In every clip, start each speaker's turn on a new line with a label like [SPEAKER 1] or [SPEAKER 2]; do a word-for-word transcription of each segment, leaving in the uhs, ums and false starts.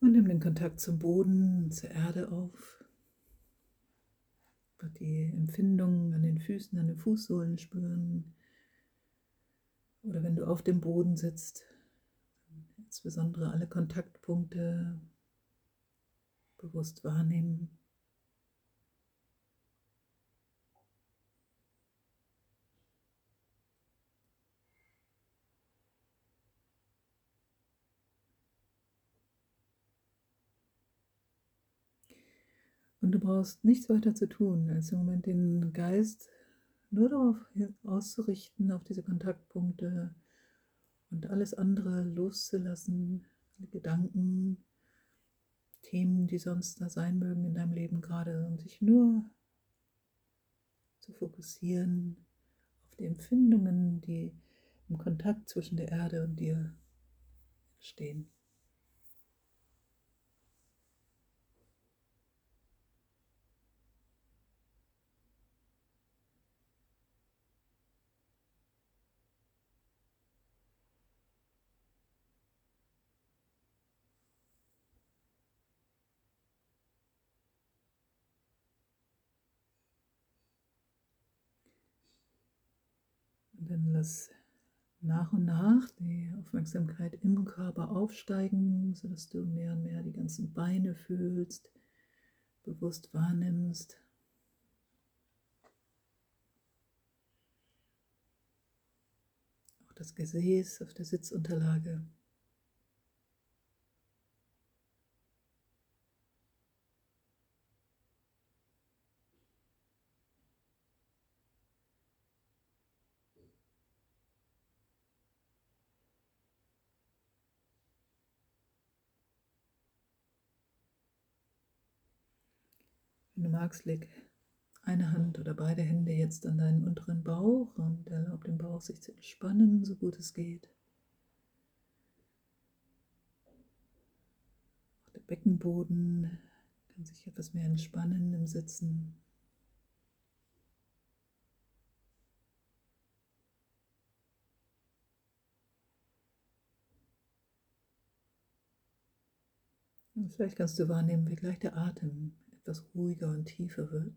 [SPEAKER 1] Und nimm den Kontakt zum Boden, zur Erde auf. Die Empfindungen an den Füßen, an den Fußsohlen spüren. Oder wenn du auf dem Boden sitzt, insbesondere alle Kontaktpunkte bewusst wahrnehmen. Und du brauchst nichts weiter zu tun, als im Moment den Geist nur darauf auszurichten, auf diese Kontaktpunkte und alles andere loszulassen, alle Gedanken, Themen, die sonst da sein mögen in deinem Leben gerade, und sich nur zu fokussieren auf die Empfindungen, die im Kontakt zwischen der Erde und dir stehen. Und dann lass nach und nach die Aufmerksamkeit im Körper aufsteigen, sodass du mehr und mehr die ganzen Beine fühlst, bewusst wahrnimmst. Auch das Gesäß auf der Sitzunterlage. Wenn du magst, leg eine Hand oder beide Hände jetzt an deinen unteren Bauch und erlaub dem Bauch sich zu entspannen, so gut es geht. Auch der Beckenboden kann sich etwas mehr entspannen im Sitzen. Und vielleicht kannst du wahrnehmen, wie gleich der Atem etwas ruhiger und tiefer wird.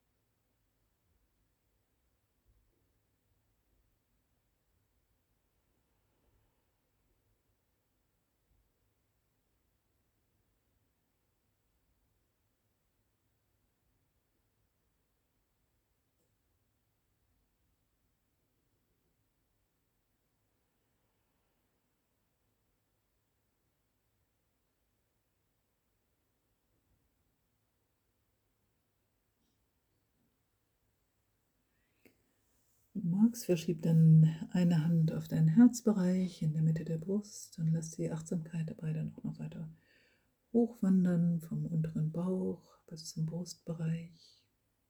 [SPEAKER 1] Wenn du magst, verschieb dann eine Hand auf deinen Herzbereich in der Mitte der Brust und lass die Achtsamkeit dabei dann auch noch weiter hochwandern vom unteren Bauch bis zum Brustbereich.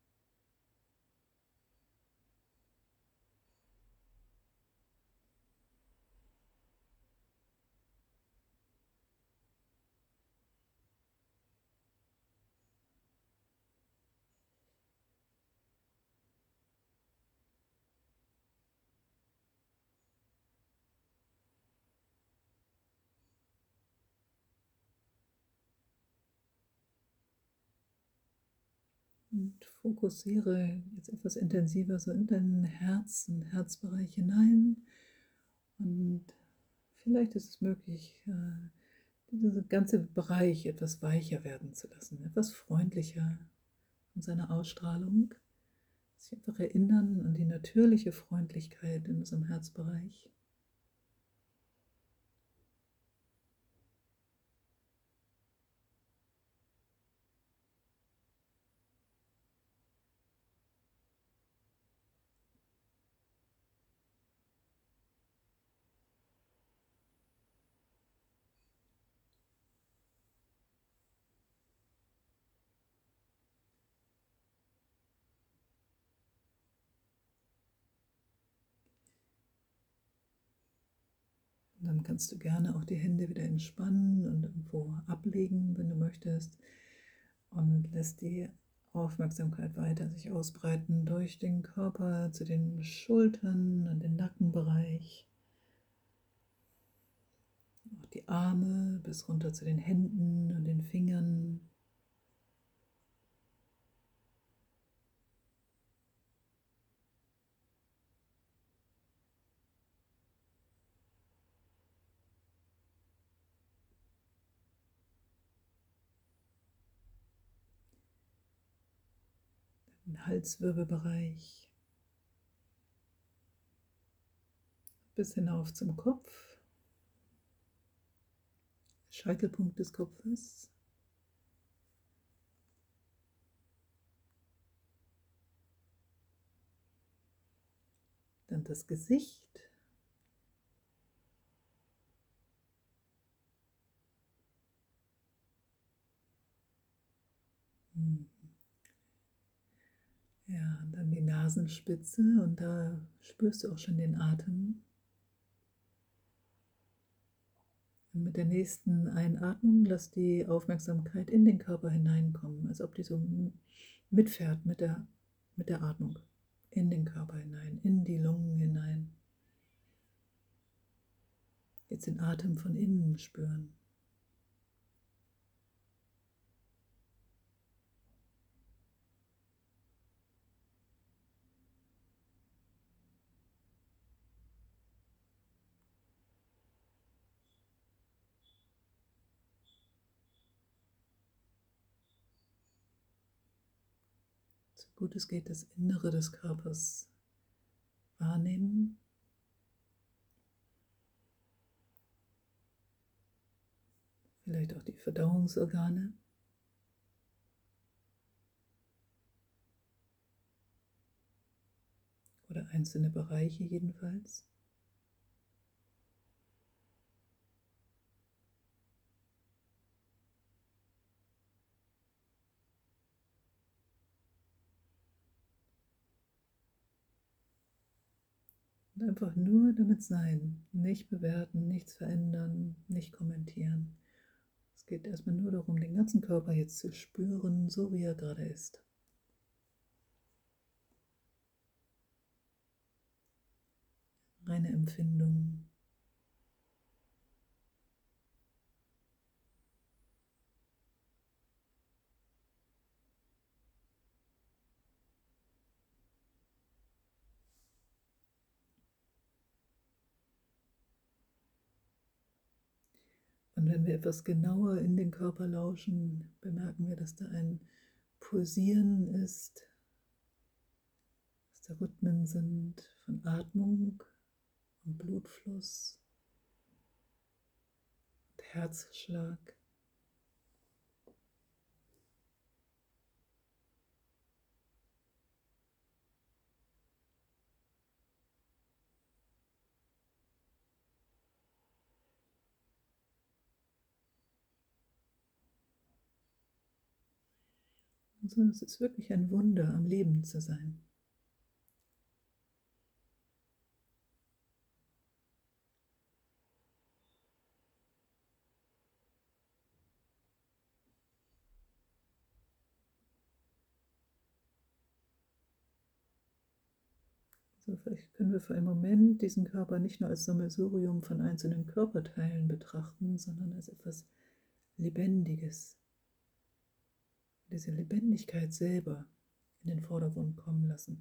[SPEAKER 1] Und fokussiere jetzt etwas intensiver so in deinen Herzen, Herzbereich hinein. Und vielleicht ist es möglich, diesen ganzen Bereich etwas weicher werden zu lassen, etwas freundlicher in seiner Ausstrahlung. Sich einfach erinnern an die natürliche Freundlichkeit in unserem Herzbereich. Und dann kannst du gerne auch die Hände wieder entspannen und irgendwo ablegen, wenn du möchtest. Und lässt die Aufmerksamkeit weiter sich ausbreiten durch den Körper zu den Schultern und den Nackenbereich. Auch die Arme bis runter zu den Händen und den Fingern. Den Halswirbelbereich bis hinauf zum Kopf, Scheitelpunkt des Kopfes. Dann das Gesicht. Hm. Ja, und dann die Nasenspitze und da spürst du auch schon den Atem. Und mit der nächsten Einatmung lass die Aufmerksamkeit in den Körper hineinkommen, als ob die so mitfährt mit der, mit der Atmung. In den Körper hinein, in die Lungen hinein. Jetzt den Atem von innen spüren. So gut es geht, das Innere des Körpers wahrnehmen. Vielleicht auch die Verdauungsorgane. Oder einzelne Bereiche jedenfalls. Und einfach nur damit sein, nicht bewerten, nichts verändern, nicht kommentieren. Es geht erstmal nur darum, den ganzen Körper jetzt zu spüren, so wie er gerade ist. Reine Empfindung. Und wenn wir etwas genauer in den Körper lauschen, bemerken wir, dass da ein Pulsieren ist, dass da Rhythmen sind von Atmung und Blutfluss und Herzschlag. Also es ist wirklich ein Wunder, am Leben zu sein. So, vielleicht können wir für einen Moment diesen Körper nicht nur als Sammelsurium von einzelnen Körperteilen betrachten, sondern als etwas Lebendiges. Diese Lebendigkeit selber in den Vordergrund kommen lassen.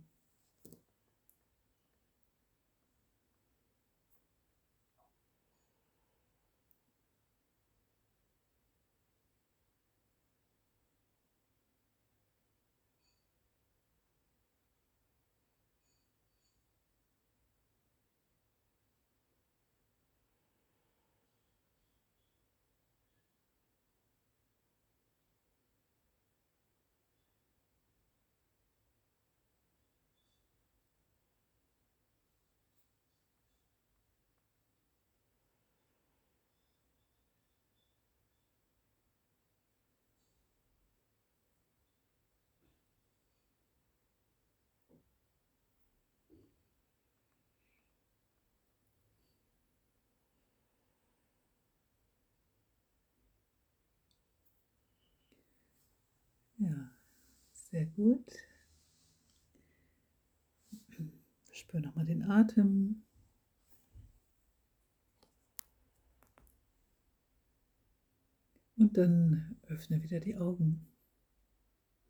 [SPEAKER 1] Ja, sehr gut. Spür nochmal den Atem. Und dann öffne wieder die Augen.